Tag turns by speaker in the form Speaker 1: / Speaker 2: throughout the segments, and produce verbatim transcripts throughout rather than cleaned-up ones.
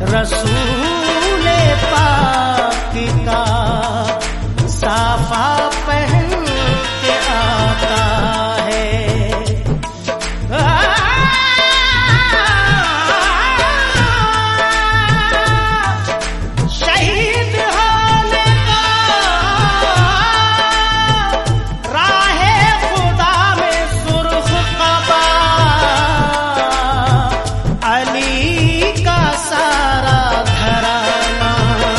Speaker 1: रसूले पाक का साफा पहन के आता है। शहीद होने का राहे खुदा में सुर्ख कबा अली का सारा घराना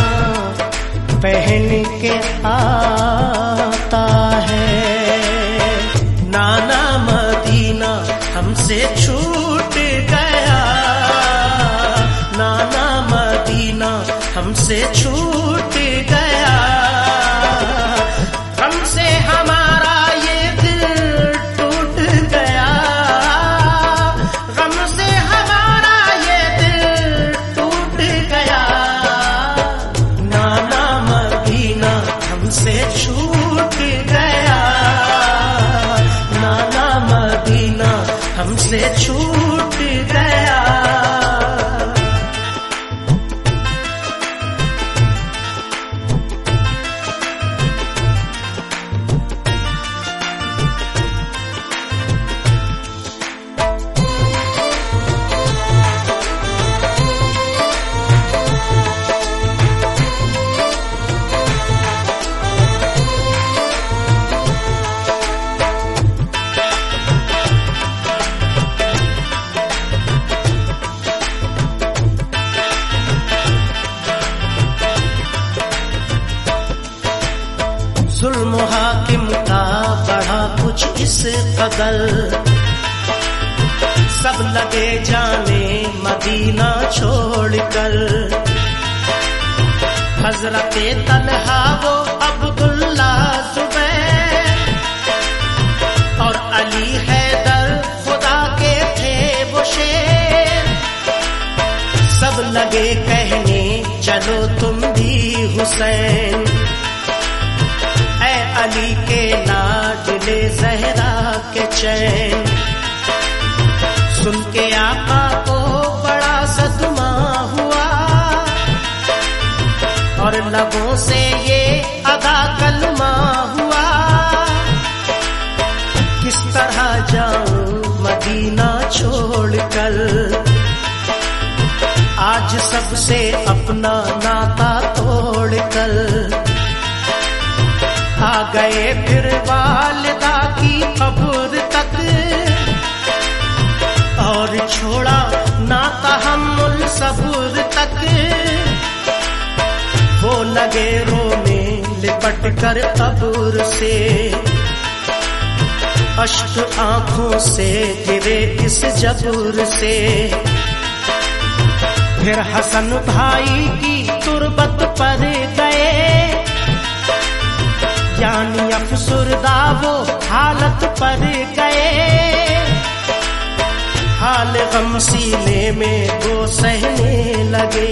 Speaker 1: पहन के आता है। नाना मदीना हमसे छूट गया, नाना मदीना हमसे छूट गया, हमसे हमारा ये दिल टूट गया, हमसे हमारा ये दिल टूट गया। नाना मदीना हमसे छूट गया, नाना मदीना हमसे छूट गया। जुल्म हाकिम का बढ़ा कुछ इस कदर, सब लगे जाने मदीना छोड़कर। हजरते तलहा वो अब्दुल्ला जुबैर और अली हैदर खुदा के थे वो शेर, सब लगे कहने चलो तुम भी हुसैन। ऐ अली के लाडले ज़हरा के चैन, सुन के आका को बड़ा सदमा हुआ और लबों से ये अदा कलमा हुआ। किस तरह जाऊं मदीना छोड़कर, आज सबसे अपना नाता तोड़कर। आ गए फिर वालिदा की कब्र तक और छोड़ा नाता हम्मुल सबूर तक। वो लगे रोने लिपट कर कब्र से, अश्क आंखों से गिरे इस जबूर से। फिर हसन भाई की तुरबत पर गए, यानी अफसुरदा वो हालत पर गए। हाल गम सीने में वो सहने लगे,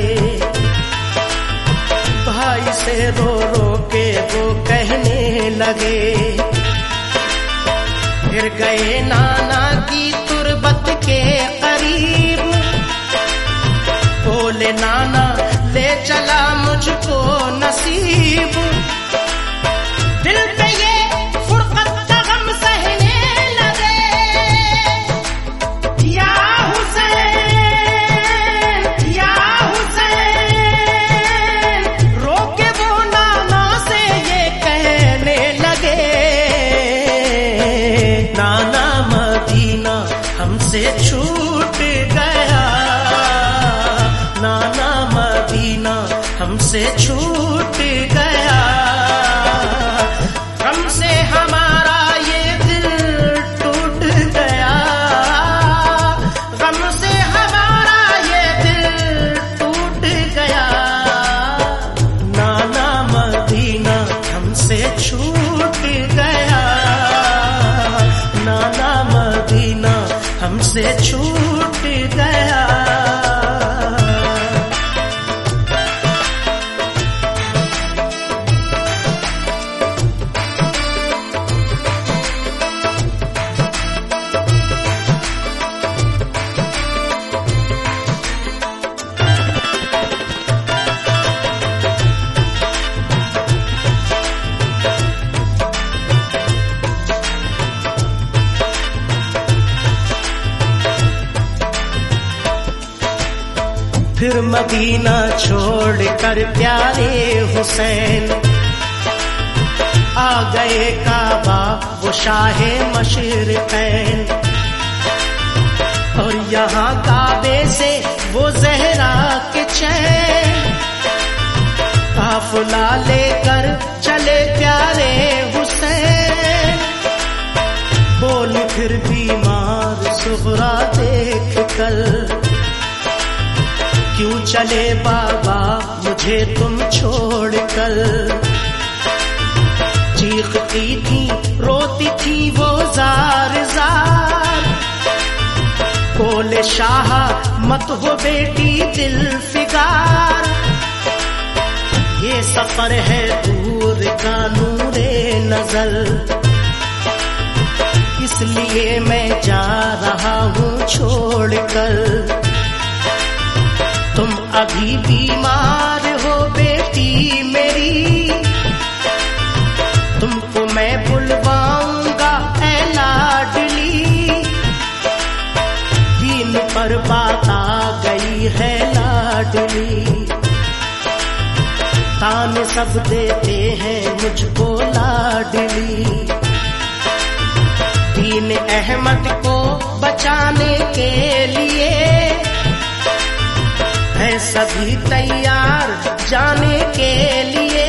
Speaker 1: भाई से रो रो के वो कहने लगे। फिर गए नाना की तुरबत के करीब, बोले नाना ले चला मुझको नसीब। दिल पे ये फुरकत का गम सहने लगे, या हुसैन या हुसैन। रोके वो नाना से ये कहने लगे, नाना मदीना हमसे छूट गया, नाना मदीना हमसे छूट गया। हमसे हमारा ये दिल टूट गया, हमसे हमारा ये दिल टूट गया। नाना मदीना हमसे छूट गया, नाना मदीना हमसे छूट गया। फिर मदीना छोड़कर प्यारे हुसैन आ गए काबा वो शाहे मशरिक़ैन। और यहाँ काबे से वो ज़हरा के चैन काफिला लेकर चले प्यारे हुसैन। बोल फिर बीमार सुगरा देख कर, क्यों चले बाबा मुझे तुम छोड़कर। चीखती थी रोती थी वो जार जार, बोले शाह मत हो बेटी दिल फिगार। ये सफर है दूर का नूरे नजर, इसलिए मैं जा रहा हूँ छोड़कर। तुम अभी बीमार हो बेटी मेरी, तुमको मैं बुलवाऊंगा ऐ लाडली। दीन पर बात आ गई है लाडली, ताने सब देते हैं मुझको लाडली। दीन अहमद को बचाने के लिए है सभी तैयार जाने के लिए।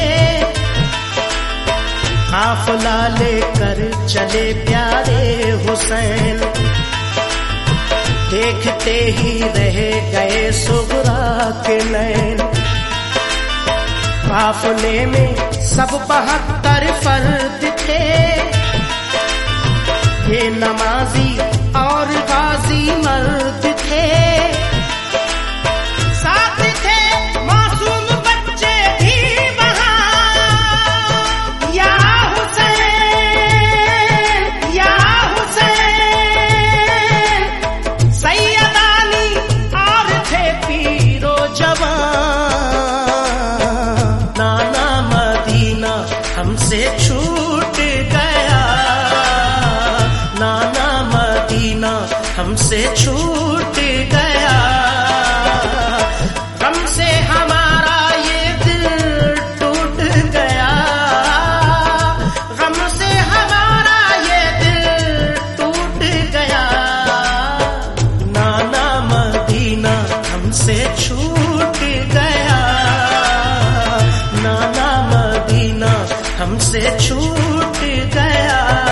Speaker 1: काफिला लेकर चले प्यारे हुसैन, देखते ही रह गए सुगरा के नैन। काफिले में सब बहत्तर फर्द थे, ये नमाजी और गाजी मर्द थे। साथ थे मासूम बच्चे भी वहाँ, या हुसैन या हुसैन। सैयदानी और थे पीरो जवान, नाना मदीना हमसे छूट गया, नाना मदीना हमसे छूट गया। हमसे हमारा ये दिल टूट गया, हमसे हमारा ये दिल टूट गया। नाना मदीना हमसे छूट गया, नाना मदीना हमसे छूट गया।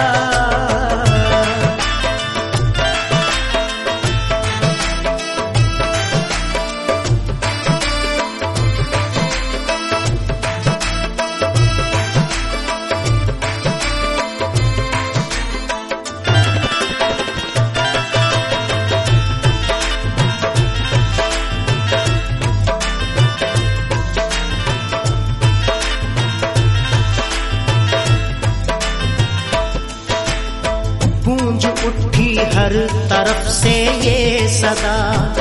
Speaker 1: गूंज उठी हर तरफ से ये सदा,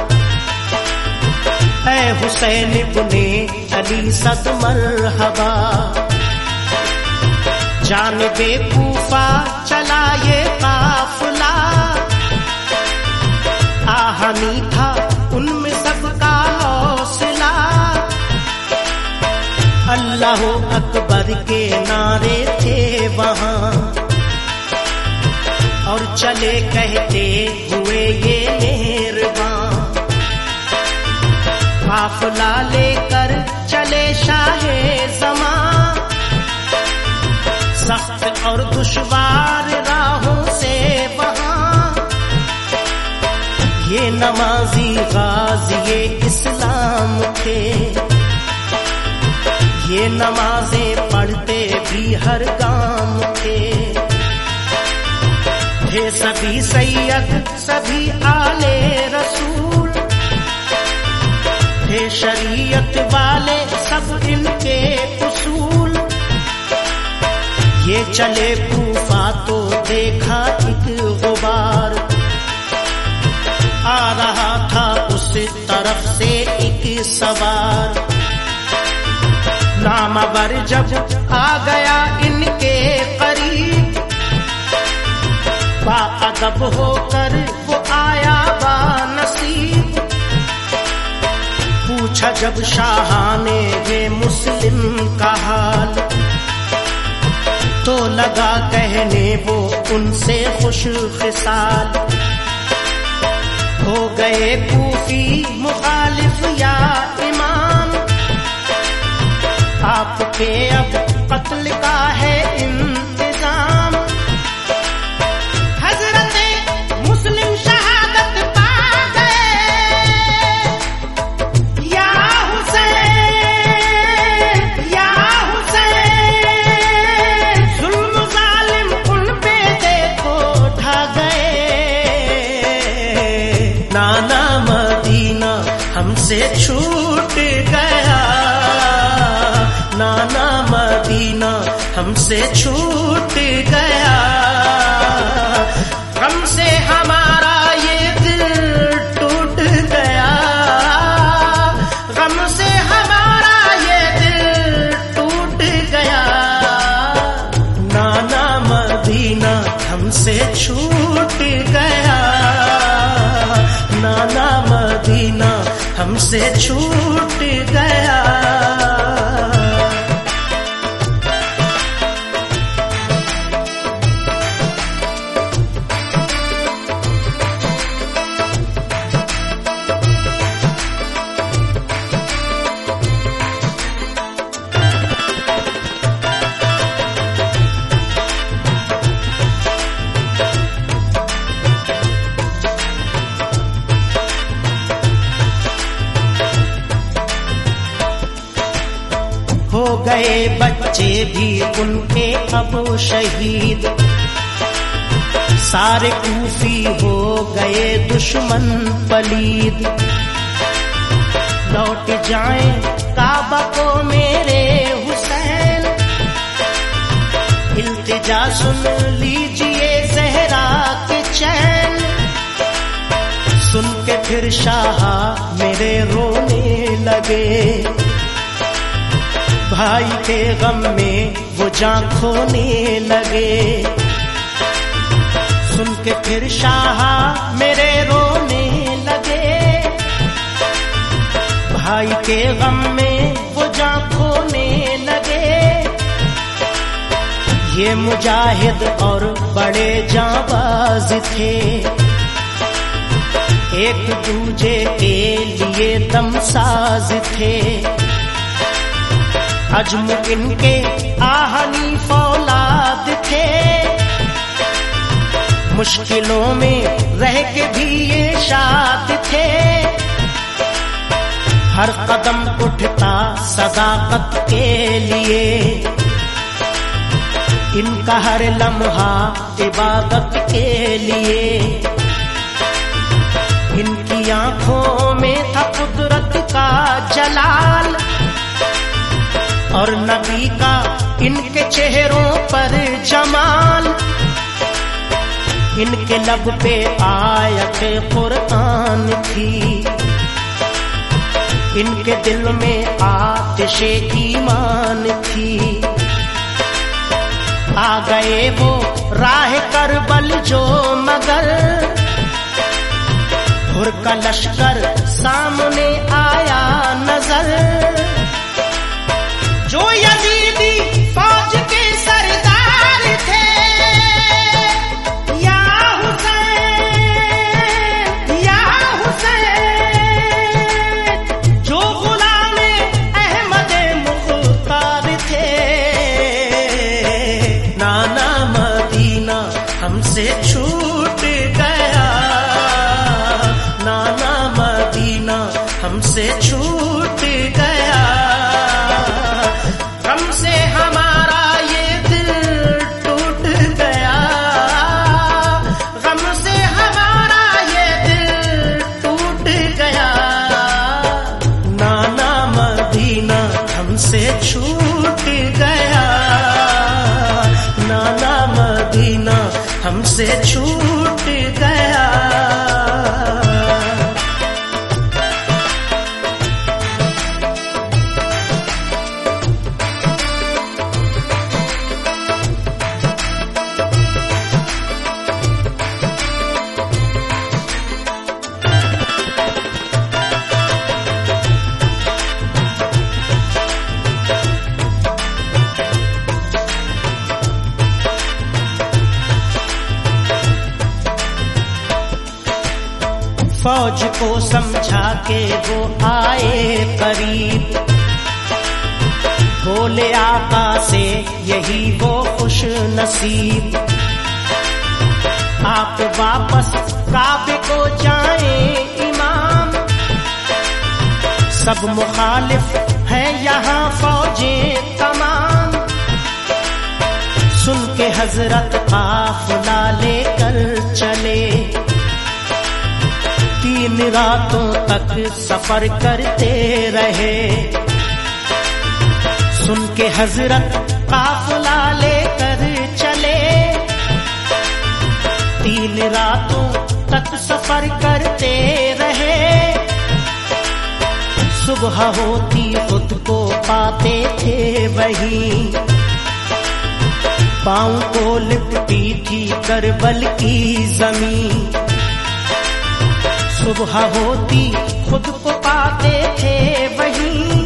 Speaker 1: ऐ हुसैन इब्ने अली सद मरहबा। जानिबे कूफा चला ये काफिला, आहनी था उनमें सबका हौसला। अल्लाह अकबर के नारे थे वहाँ, और चले कहते हुए ये मेहरबान। काफिला लेकर चले शाहे ज़मां, सख्त और दुश्वार राहों से वहाँ। ये नमाजी गाज़ी इस्लाम थे, ये नमाजें पढ़ते भी हर गाम थे। थे सभी सैयद सभी आले रसूल, थे शरीयत वाले सब इनके उसूल। ये चले कूफा तो देखा एक गुबार, आ रहा था उस तरफ से एक सवार। नामवर जब आ गया इनके करीब, बाअदब होकर वो आया बानसीब। पूछा जब शाहाने ये मुस्लिम का हाल, तो लगा कहने वो उनसे खुश खिसाल। हो गए कूफी मुखालिफ या इमाम, आपके अब कत्ल का है इंतजाम। हजरते मुस्लिम शहादत पा गए, या हुसैन या हुसैन, जुल्म जालिम उन पे देखो ढा गए। नाना मदीना हमसे छूट गया, नाना मदीना हमसे छूट गया। गम से हमारा ये दिल टूट गया, गम से हमारा ये दिल टूट गया। नाना मदीना हमसे छूट गया, नाना मदीना हमसे छूट गया। हो गए बच्चे भी उनके अब शहीद, सारे कूफी हो गए दुश्मन पलीद। लौट जाएं काबा को मेरे हुसैन, इल्तिजा सुन लीजिए ज़हरा के चैन। सुन के फिर शाह मेरे रोने लगे, भाई के गम में वो जान खोने लगे। सुन के फिर शाह मेरे रोने लगे, भाई के गम में वो जान खोने लगे। ये मुजाहिद और बड़े जाबाज थे, एक दूजे के लिए दमसाज थे। अजम इनके आहनी फौलाद थे, मुश्किलों में रह के भी ये शाद थे। हर कदम उठता सदाकत के लिए, इनका हर लम्हा इबादत के लिए। इनकी आंखों में था कुदरत का जलाल, और नबी का इनके चेहरों पर जमाल। इनके लब पे आयत कुरान थी, इनके दिल में आतिशे ईमान थी। आ गए वो राह करबल जो मगर, हुर का लश्कर सामने आया नजर। जो यजीदी फौज के सरदार थे, या हुसैन या हुसैन, जो गुलामे अहमद मुख्तार थे। नाना मदीना हमसे छूट गया, नाना मदीना हमसे छूट गया। गम से हमारा ये दिल टूट गया, गम से हमारा ये दिल टूट गया। नाना मदीना हमसे छूट गया, नाना मदीना हमसे छूट गया। फौज को समझा के वो आए करीब, बोले आका से यही वो खुश नसीब, आप वापस काबे को जाएं इमाम, सब मुखालिफ है यहाँ फौजें तमाम। सुन के हजरत काफिला लेकर चले, तीन रातों तक सफर करते रहे। सुन के हजरत काफिला लेकर चले, तीन रातों तक सफर करते रहे। सुबह होती खुद को पाते थे वहीं, पाँव को लिपटी थी करबल की जमीन। सुबह होती खुद को पाते थे वहीं,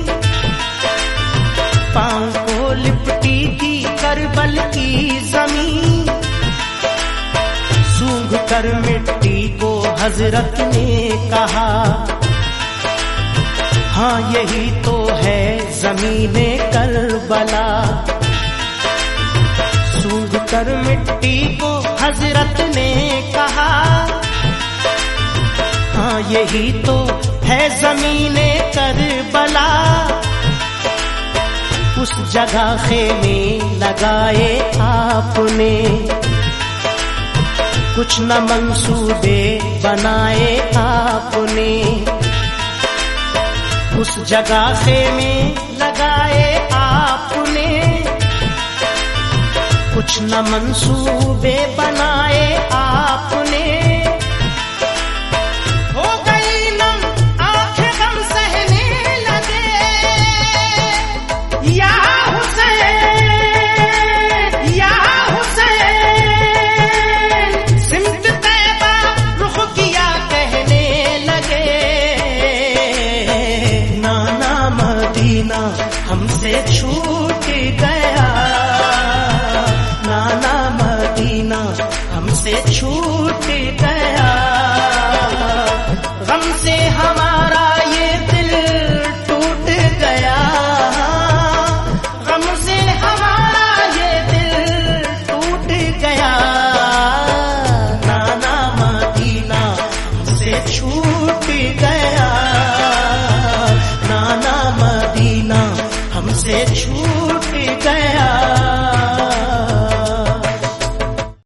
Speaker 1: पाँव को लिपटी थी करबल की जमीन। सूंघ कर मिट्टी को हजरत ने कहा, हाँ यही तो है ज़मीने करबला। सूंघ कर मिट्टी को हजरत ने कहा, हाँ यही तो है ज़मीने करबला। उस जगह खेमे लगाए आपने, कुछ न मंसूबे बनाए आपने। उस जगह खेमे लगाए आपने, कुछ न मंसूबे बनाए आपने। हो गई नम आंखें गम सहने लगे, या हुसैन या हुसैन, सिमत तैबा रुख किया कहने लगे। नाना मदीना हमसे छू